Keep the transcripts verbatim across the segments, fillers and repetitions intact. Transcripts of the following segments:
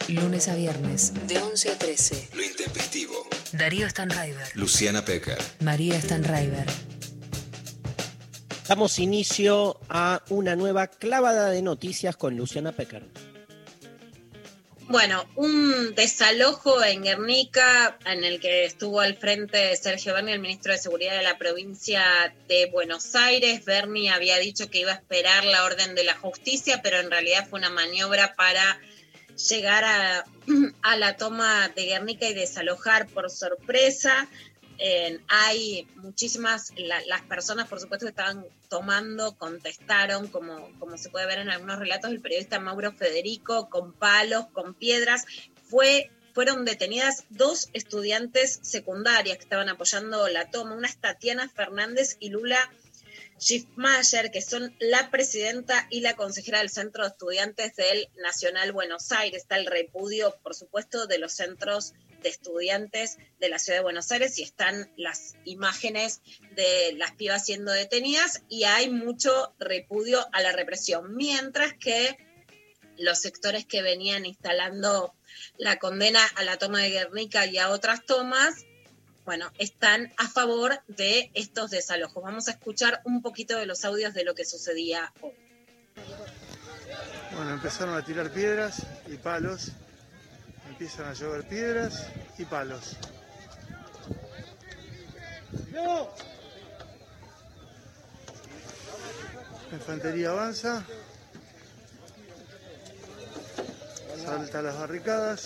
Lunes a viernes, de once a trece. Lo intempestivo. Darío Stanraiver. Luciana Pecker. María Stanraiver. Damos inicio a una nueva clavada de noticias con Luciana Pecker. Bueno, un desalojo en Guernica en el que estuvo al frente Sergio Berni, el ministro de Seguridad de la provincia de Buenos Aires. Berni había dicho que iba a esperar la orden de la justicia, pero en realidad fue una maniobra para llegar a, a la toma de Guernica y desalojar por sorpresa. Eh, hay muchísimas, la, las personas por supuesto que estaban tomando, contestaron, como, como se puede ver en algunos relatos, el periodista Mauro Federico, con palos, con piedras. Fue, fueron detenidas dos estudiantes secundarias que estaban apoyando la toma, una es Tatiana Fernández y Lula Schiffmayer, que son la presidenta y la consejera del Centro de Estudiantes del Nacional Buenos Aires. Está el repudio, por supuesto, de los centros de estudiantes de la ciudad de Buenos Aires y están las imágenes de las pibas siendo detenidas y hay mucho repudio a la represión, mientras que los sectores que venían instalando la condena a la toma de Guernica y a otras tomas, bueno, están a favor de estos desalojos. Vamos a escuchar un poquito de los audios de lo que sucedía hoy. Bueno, empezaron a tirar piedras y palos. Empiezan a llover piedras y palos. ¡No! La infantería avanza. Salta las barricadas.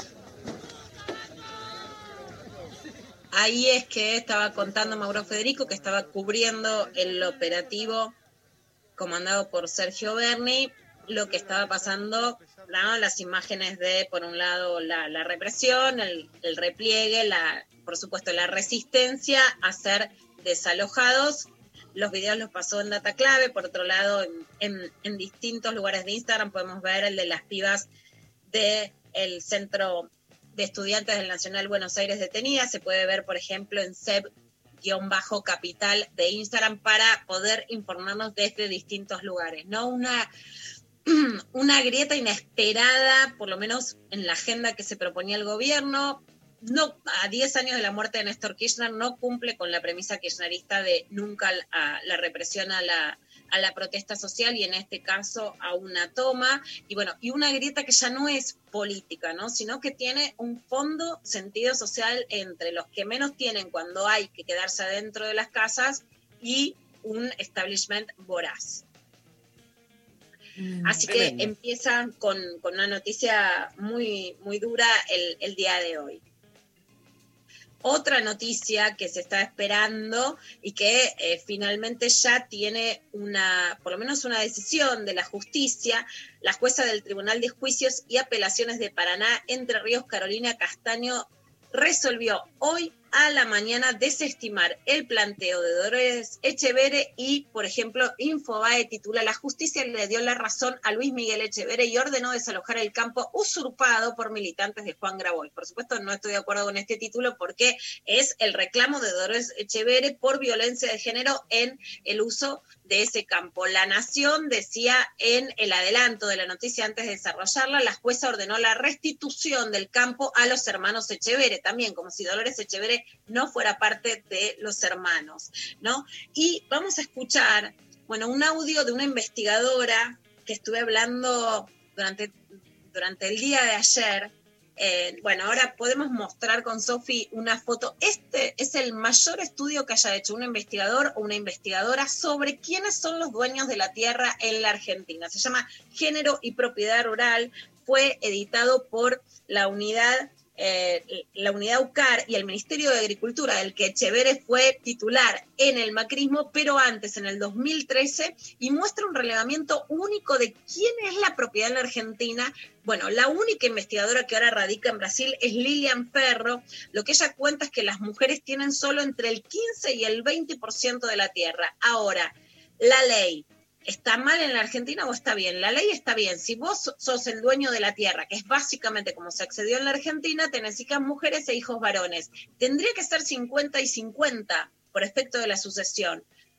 Ahí es que estaba contando Mauro Federico, que estaba cubriendo el operativo comandado por Sergio Berni, lo que estaba pasando, ¿no? Las imágenes de, por un lado, la, la represión, el, el repliegue, la, por supuesto, la resistencia a ser desalojados. Los videos los pasó en Data Clave. Por otro lado, en, en, en distintos lugares de Instagram podemos ver el de las pibas del Centro de Estudiantes del Nacional Buenos Aires detenidas. Se puede ver, por ejemplo, en seb-capital de Instagram para poder informarnos desde distintos lugares, ¿no? Una, una grieta inesperada, por lo menos en la agenda que se proponía el gobierno. No, a diez años de la muerte de Néstor Kirchner no cumple con la premisa kirchnerista de nunca a la represión a la a la protesta social y en este caso a una toma, y bueno, y una grieta que ya no es política, ¿no? Sino que tiene un fondo sentido social entre los que menos tienen cuando hay que quedarse adentro de las casas y un establishment voraz. Mm, Así tremendo. Que empieza con, con una noticia muy, muy dura el, el día de hoy. Otra noticia que se está esperando y que eh, finalmente ya tiene una, por lo menos una decisión de la justicia, la jueza del Tribunal de Juicios y Apelaciones de Paraná, Entre Ríos, Carolina Castaño, resolvió hoy a la mañana desestimar el planteo de Dolores Echeverre y, por ejemplo, Infobae titula: la justicia le dio la razón a Luis Miguel Echeverre y ordenó desalojar el campo usurpado por militantes de Juan Grabois. Por supuesto, no estoy de acuerdo con este título porque es el reclamo de Dolores Echeverre por violencia de género en el uso de ese campo. La Nación decía en el adelanto de la noticia antes de desarrollarla: la jueza ordenó la restitución del campo a los hermanos Echeverre, también como si Dolores Echeverre no fuera parte de los hermanos, ¿no? Y vamos a escuchar, bueno, un audio de una investigadora que estuve hablando durante, durante el día de ayer. Eh, bueno, ahora podemos mostrar con Sofi una foto. Este es el mayor estudio que haya hecho un investigador o una investigadora sobre quiénes son los dueños de la tierra en la Argentina. Se llama Género y Propiedad Rural. Fue editado por la unidad Eh, la unidad UCAR y el Ministerio de Agricultura, del que Echeverre fue titular en el macrismo, pero antes, en el dos mil trece, y muestra un relevamiento único de quién es la propiedad en la Argentina. Bueno, la única investigadora que ahora radica en Brasil es Lilian Ferro. Lo que ella cuenta es que las mujeres tienen solo entre el quince y el veinte por ciento de la tierra. Ahora, la ley ¿está mal en la Argentina o está bien? La ley está bien. Si vos sos el dueño de la tierra, que es básicamente como se accedió en la Argentina, tenés hijas mujeres e hijos varones. Tendría que ser cincuenta y cincuenta por efecto de la sucesión.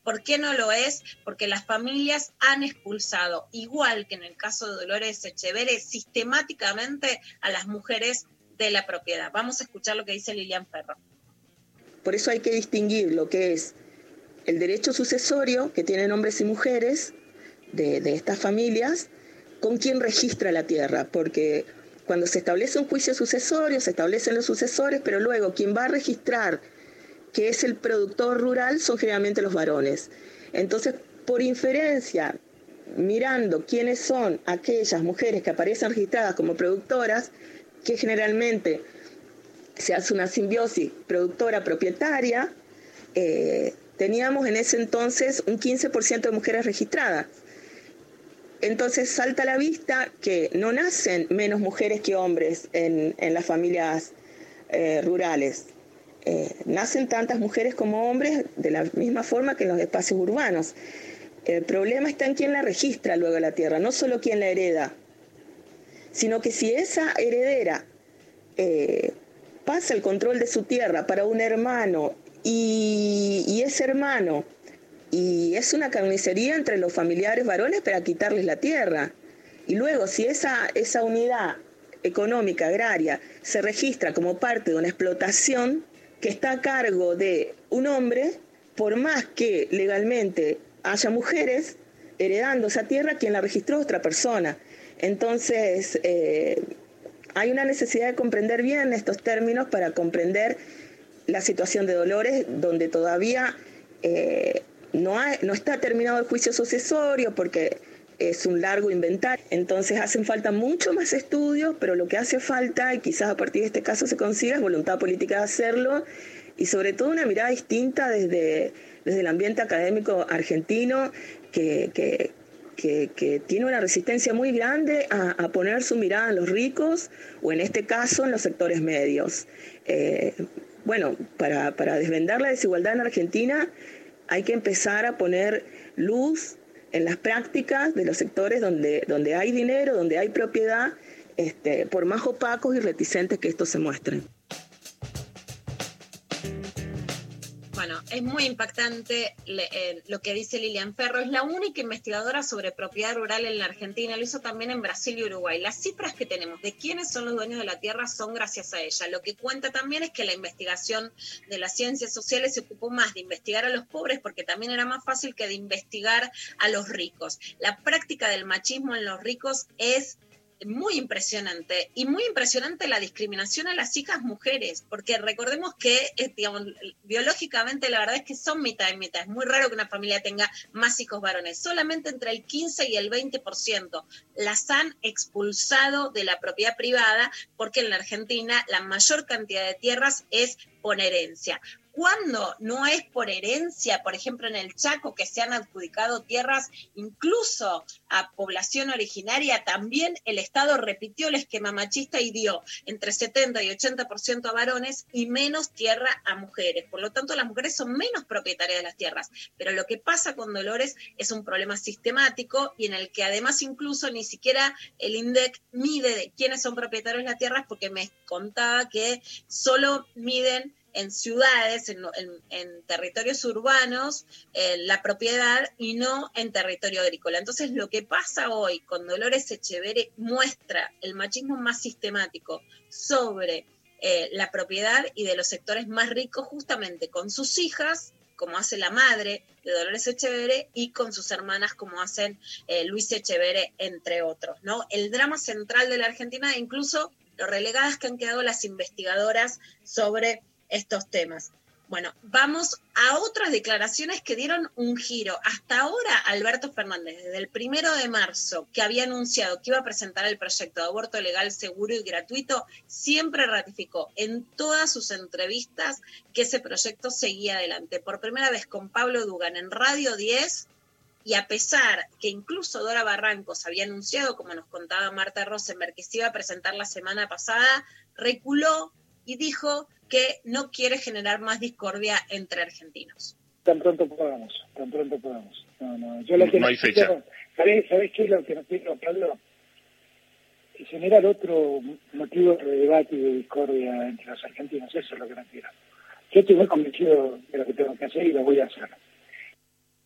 ¿Por qué no lo es? Porque las familias han expulsado, igual que en el caso de Dolores Echeverre, sistemáticamente a las mujeres de la propiedad. Vamos a escuchar lo que dice Lilian Ferro. Por eso hay que distinguir lo que es el derecho sucesorio que tienen hombres y mujeres de, de estas familias con quien registra la tierra, porque cuando se establece un juicio sucesorio, se establecen los sucesores, pero luego quien va a registrar que es el productor rural son generalmente los varones. Entonces, por inferencia, mirando quiénes son aquellas mujeres que aparecen registradas como productoras, que generalmente se hace una simbiosis productora-propietaria, eh, teníamos en ese entonces un quince por ciento de mujeres registradas. Entonces salta a la vista que no nacen menos mujeres que hombres en, en las familias eh, rurales. Eh, nacen tantas mujeres como hombres de la misma forma que en los espacios urbanos. El problema está en quién la registra luego la tierra, no solo quién la hereda, sino que si esa heredera eh, pasa el control de su tierra para un hermano y, y ese hermano, y es una carnicería entre los familiares varones para quitarles la tierra. Y luego si esa, esa unidad económica agraria se registra como parte de una explotación que está a cargo de un hombre, por más que legalmente haya mujeres heredando esa tierra, quien la registró es otra persona. Entonces, eh, hay una necesidad de comprender bien estos términos para comprender la situación de Dolores, donde todavía eh, no, hay, no está terminado el juicio sucesorio, porque es un largo inventario. Entonces hacen falta mucho más estudios, pero lo que hace falta, y quizás a partir de este caso se consiga, es voluntad política de hacerlo, y sobre todo una mirada distinta desde, desde el ambiente académico argentino, que, que, que, que tiene una resistencia muy grande a, a poner su mirada en los ricos, o en este caso en los sectores medios. Eh, bueno, para, para desvendar la desigualdad en Argentina hay que empezar a poner luz en las prácticas de los sectores donde, donde hay dinero, donde hay propiedad, este, por más opacos y reticentes que estos se muestren. Bueno, es muy impactante le, eh, lo que dice Lilian Ferro. Es la única investigadora sobre propiedad rural en la Argentina. Lo hizo también en Brasil y Uruguay. Las cifras que tenemos de quiénes son los dueños de la tierra son gracias a ella. Lo que cuenta también es que la investigación de las ciencias sociales se ocupó más de investigar a los pobres, porque también era más fácil que de investigar a los ricos. La práctica del machismo en los ricos es muy impresionante, y muy impresionante la discriminación a las hijas mujeres, porque recordemos que, eh, digamos, biológicamente la verdad es que son mitad y mitad. Es muy raro que una familia tenga más hijos varones, solamente entre el quince y el veinte por ciento las han expulsado de la propiedad privada, porque en la Argentina la mayor cantidad de tierras es por herencia. Cuando no es por herencia, por ejemplo en el Chaco, que se han adjudicado tierras incluso a población originaria, también el Estado repitió el esquema machista y dio entre setenta y ochenta por ciento a varones y menos tierra a mujeres. Por lo tanto, las mujeres son menos propietarias de las tierras. Pero lo que pasa con Dolores es un problema sistemático, y en el que además incluso ni siquiera el INDEC mide de quiénes son propietarios de las tierras, porque me contaba que solo miden en ciudades, en, en, en territorios urbanos, eh, la propiedad, y no en territorio agrícola. Entonces, lo que pasa hoy con Dolores Echeverre muestra el machismo más sistemático sobre eh, la propiedad y de los sectores más ricos, justamente con sus hijas, como hace la madre de Dolores Echeverre, y con sus hermanas, como hacen eh, Luis Echeverre, entre otros, ¿no? El drama central de la Argentina, e incluso lo relegadas que han quedado las investigadoras sobre estos temas. Bueno, vamos a otras declaraciones que dieron un giro. Hasta ahora, Alberto Fernández, desde el primero de marzo, que había anunciado que iba a presentar el proyecto de aborto legal, seguro y gratuito, siempre ratificó en todas sus entrevistas que ese proyecto seguía adelante. Por primera vez con Pablo Dugan en Radio diez, y a pesar que incluso Dora Barrancos había anunciado, como nos contaba Marta Rosenberg, que se iba a presentar la semana pasada, reculó y dijo que no quiere generar más discordia entre argentinos. Tan pronto podamos, tan pronto podamos. No, no, yo lo que no hay fecha. ¿Sabés, ¿Sabés qué es lo que nos quiero, Pablo? Generar otro motivo de debate y de discordia entre los argentinos. Eso es lo que no quiero. Yo estoy muy convencido de lo que tengo que hacer y lo voy a hacer.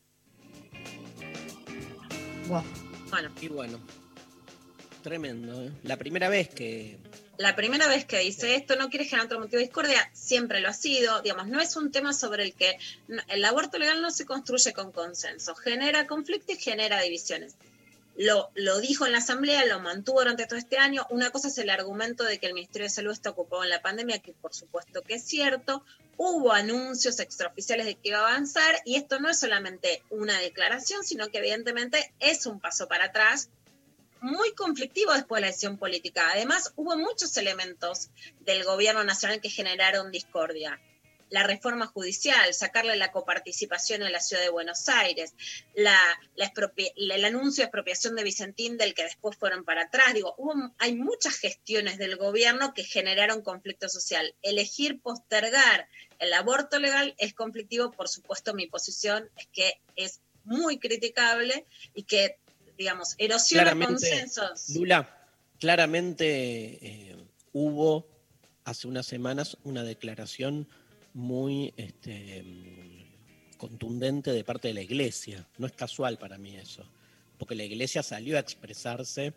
Wow. Bueno. Y bueno, tremendo, ¿eh? La primera vez que... La primera vez que dice esto, no quiere generar otro motivo de discordia, siempre lo ha sido, digamos, no es un tema sobre el que el aborto legal no se construye con consenso, genera conflicto y genera divisiones. Lo, lo dijo en la Asamblea, lo mantuvo durante todo este año. Una cosa es el argumento de que el Ministerio de Salud está ocupado en la pandemia, que por supuesto que es cierto. Hubo anuncios extraoficiales de que iba a avanzar, y esto no es solamente una declaración, sino que evidentemente es un paso para atrás, muy conflictivo después de la decisión política. Además, hubo muchos elementos del gobierno nacional que generaron discordia. La reforma judicial, sacarle la coparticipación en la ciudad de Buenos Aires, la, la expropia, el anuncio de expropiación de Vicentín, del que después fueron para atrás. Digo, hubo, hay muchas gestiones del gobierno que generaron conflicto social. Elegir postergar el aborto legal es conflictivo. Por supuesto, mi posición es que es muy criticable y que, digamos, erosiona claramente, consensos. Lula, claramente eh, hubo hace unas semanas una declaración muy este, contundente de parte de la Iglesia. No es casual para mí eso, porque la Iglesia salió a expresarse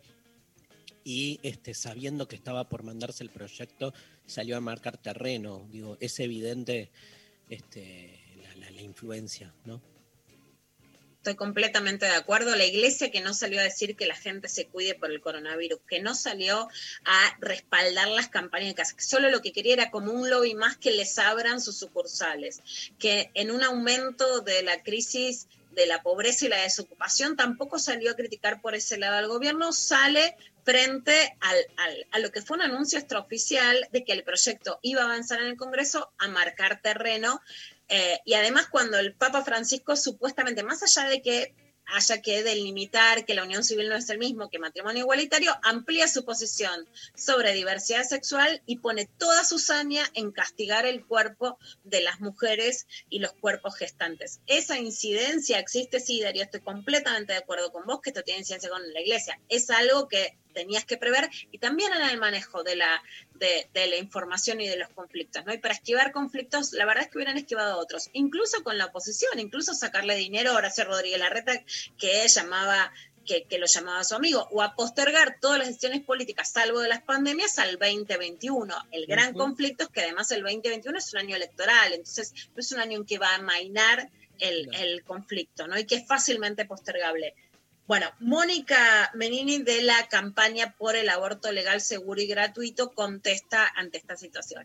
y este, sabiendo que estaba por mandarse el proyecto, salió a marcar terreno. Digo, es evidente este, la, la, la influencia, ¿no? Estoy completamente de acuerdo. La Iglesia que no salió a decir que la gente se cuide por el coronavirus, que no salió a respaldar las campañas de casa, que solo lo que quería era como un lobby más que les abran sus sucursales, que en un aumento de la crisis de la pobreza y la desocupación tampoco salió a criticar por ese lado al gobierno, sale frente al, al, a lo que fue un anuncio extraoficial de que el proyecto iba a avanzar en el Congreso, a marcar terreno. Eh, y además cuando el Papa Francisco supuestamente, más allá de que haya que delimitar que la unión civil no es el mismo que matrimonio igualitario, amplía su posición sobre diversidad sexual y pone toda su saña en castigar el cuerpo de las mujeres y los cuerpos gestantes. Esa incidencia existe, sí, Darío, estoy completamente de acuerdo con vos que esto tiene incidencia con la Iglesia. Es algo que tenías que prever, y también en el manejo de la, de, de la información y de los conflictos, ¿no? Y para esquivar conflictos, la verdad es que hubieran esquivado a otros, incluso con la oposición, incluso sacarle dinero a Horacio Rodríguez Larreta, que llamaba, que, que lo llamaba su amigo, o a postergar todas las decisiones políticas, salvo de las pandemias, al veinte veintiuno. El gran uh-huh. conflicto es que además el veinte veintiuno es un año electoral, entonces no es un año en que va a amainar el, no. el conflicto, ¿no? Y que es fácilmente postergable. Bueno, Mónica Menini, de la campaña por el aborto legal, seguro y gratuito, contesta ante esta situación.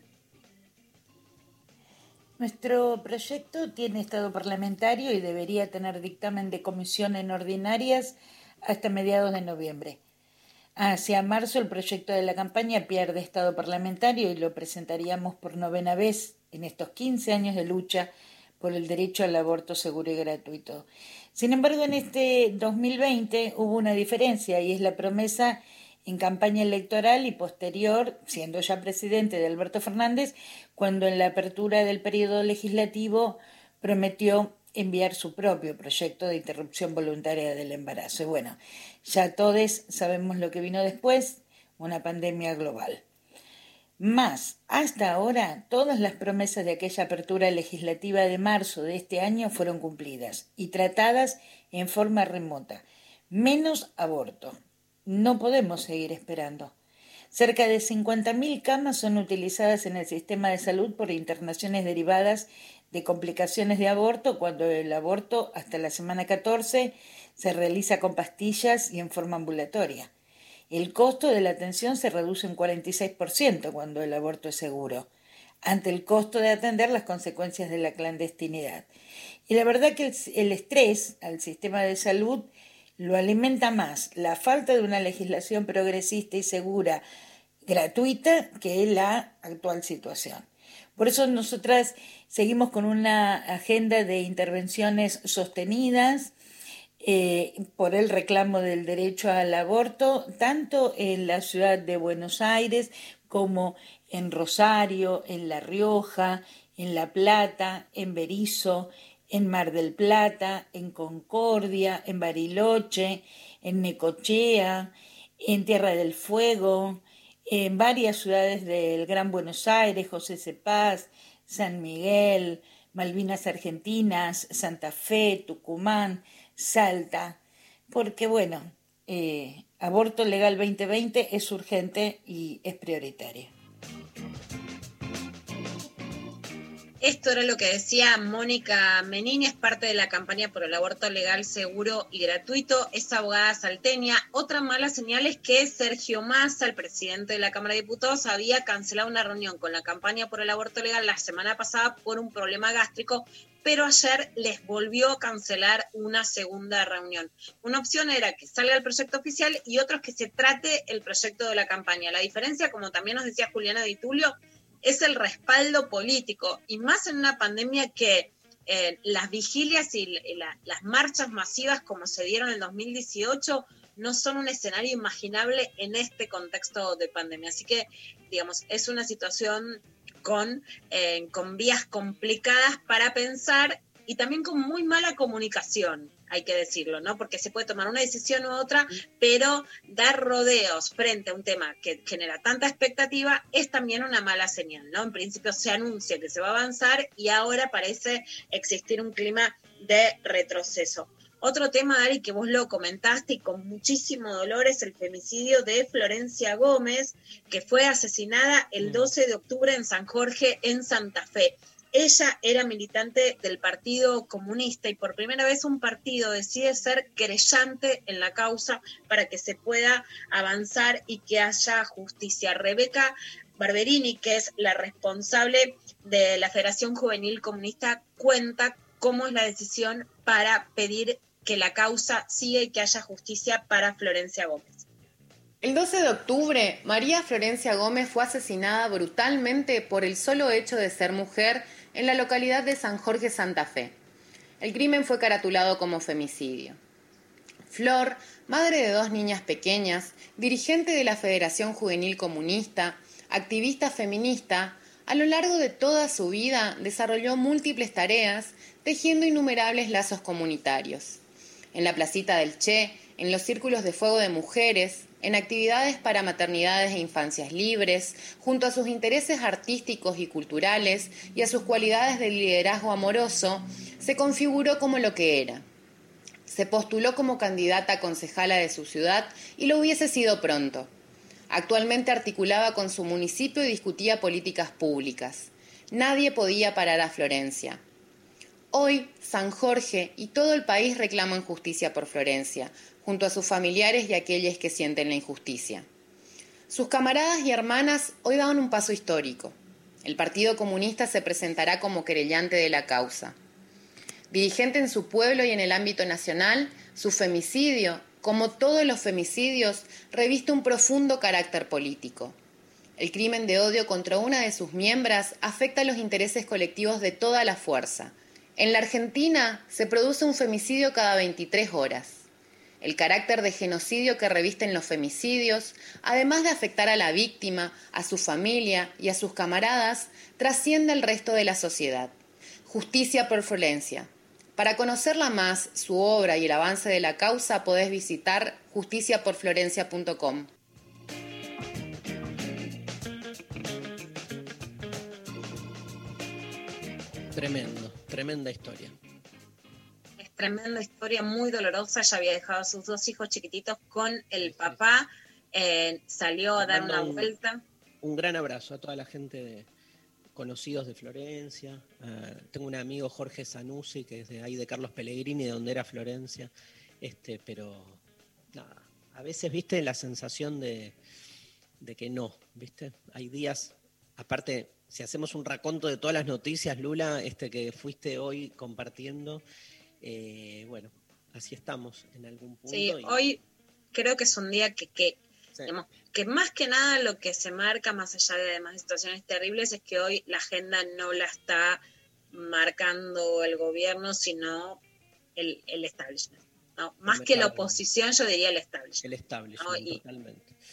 Nuestro proyecto tiene estado parlamentario y debería tener dictamen de comisión en ordinarias hasta mediados de noviembre. Hacia marzo el proyecto de la campaña pierde estado parlamentario y lo presentaríamos por novena vez en estos quince años de lucha por el derecho al aborto seguro y gratuito. Sin embargo, en este dos mil veinte hubo una diferencia, y es la promesa en campaña electoral y posterior, siendo ya presidente de Alberto Fernández, cuando en la apertura del periodo legislativo prometió enviar su propio proyecto de interrupción voluntaria del embarazo. Y bueno, ya todos sabemos lo que vino después, una pandemia global. Más, hasta ahora, todas las promesas de aquella apertura legislativa de marzo de este año fueron cumplidas y tratadas en forma remota, menos aborto. No podemos seguir esperando. Cerca de cincuenta mil camas son utilizadas en el sistema de salud por internaciones derivadas de complicaciones de aborto, cuando el aborto hasta la semana catorce se realiza con pastillas y en forma ambulatoria. El costo de la atención se reduce en cuarenta y seis por ciento cuando el aborto es seguro, ante el costo de atender las consecuencias de la clandestinidad. Y la verdad que el, el estrés al sistema de salud lo alimenta más la falta de una legislación progresista y segura, gratuita, que la actual situación. Por eso nosotras seguimos con una agenda de intervenciones sostenidas, Eh, por el reclamo del derecho al aborto, tanto en la ciudad de Buenos Aires como en Rosario, en La Rioja, en La Plata, en Berisso, en Mar del Plata, en Concordia, en Bariloche, en Necochea, en Tierra del Fuego, en varias ciudades del Gran Buenos Aires, José C. Paz, San Miguel, Malvinas Argentinas, Santa Fe, Tucumán, Salta. porque bueno, eh, aborto legal veinte veinte es urgente y es prioritario. Esto era lo que decía Mónica Menini, es parte de la campaña por el aborto legal, seguro y gratuito, es abogada salteña. Otra mala señal es que Sergio Massa, el presidente de la Cámara de Diputados, había cancelado una reunión con la campaña por el aborto legal la semana pasada por un problema gástrico, pero ayer les volvió a cancelar una segunda reunión. Una opción era que salga el proyecto oficial y otra es que se trate el proyecto de la campaña. La diferencia, como también nos decía Juliana Di Tulio, es el respaldo político, y más en una pandemia que eh, las vigilias y la, las marchas masivas como se dieron en el dos mil dieciocho no son un escenario imaginable en este contexto de pandemia. Así que, digamos, es una situación con, eh, con vías complicadas para pensar y también con muy mala comunicación, hay que decirlo, ¿no? Porque se puede tomar una decisión u otra, pero dar rodeos frente a un tema que genera tanta expectativa es también una mala señal, ¿no? En principio se anuncia que se va a avanzar y ahora parece existir un clima de retroceso. Otro tema, Ari, que vos lo comentaste y con muchísimo dolor, es el femicidio de Florencia Gómez, que fue asesinada el doce de octubre en San Jorge, en Santa Fe. Ella era militante del Partido Comunista y por primera vez un partido decide ser querellante en la causa para que se pueda avanzar y que haya justicia. Rebeca Barberini, que es la responsable de la Federación Juvenil Comunista, cuenta cómo es la decisión para pedir que la causa siga y que haya justicia para Florencia Gómez. El doce de octubre, María Florencia Gómez fue asesinada brutalmente por el solo hecho de ser mujer en la localidad de San Jorge, Santa Fe. El crimen fue caratulado como femicidio. Flor, madre de dos niñas pequeñas, dirigente de la Federación Juvenil Comunista, activista feminista, a lo largo de toda su vida desarrolló múltiples tareas, tejiendo innumerables lazos comunitarios. En la placita del Che, en los círculos de fuego de mujeres, en actividades para maternidades e infancias libres, junto a sus intereses artísticos y culturales y a sus cualidades de liderazgo amoroso, se configuró como lo que era. Se postuló como candidata a concejala de su ciudad y lo hubiese sido pronto. Actualmente articulaba con su municipio y discutía políticas públicas. Nadie podía parar a Florencia. Hoy, San Jorge y todo el país reclaman justicia por Florencia, junto a sus familiares y aquellos que sienten la injusticia. Sus camaradas y hermanas hoy dan un paso histórico. El Partido Comunista se presentará como querellante de la causa. Dirigente en su pueblo y en el ámbito nacional, su femicidio, como todos los femicidios, reviste un profundo carácter político. El crimen de odio contra una de sus miembros afecta a los intereses colectivos de toda la fuerza. En la Argentina se produce un femicidio cada veintitrés horas. El carácter de genocidio que revisten los femicidios, además de afectar a la víctima, a su familia y a sus camaradas, trasciende el resto de la sociedad. Justicia por Florencia. Para conocerla más, su obra y el avance de la causa, podés visitar justicia por florencia punto com. Tremendo, tremenda historia. Es tremenda historia, muy dolorosa. Ella había dejado a sus dos hijos chiquititos con el papá, eh, salió a dar una un, vuelta. Un gran abrazo a toda la gente de, conocidos de Florencia. Uh, tengo un amigo, Jorge Zanussi, que es de ahí de Carlos Pellegrini, de donde era Florencia. Este, pero nada, a veces, viste, la sensación de, de que no, viste. Hay días, aparte, si hacemos un raconto de todas las noticias, Lula, este que fuiste hoy compartiendo, eh, bueno, así estamos en algún punto. Sí, y... hoy creo que es un día que, que, sí. digamos, que más que nada lo que se marca, más allá de demás situaciones terribles, es que hoy la agenda no la está marcando el gobierno, sino el, el establishment. ¿No? Más que la oposición, yo diría el establishment. El establishment, ¿no? Y, totalmente.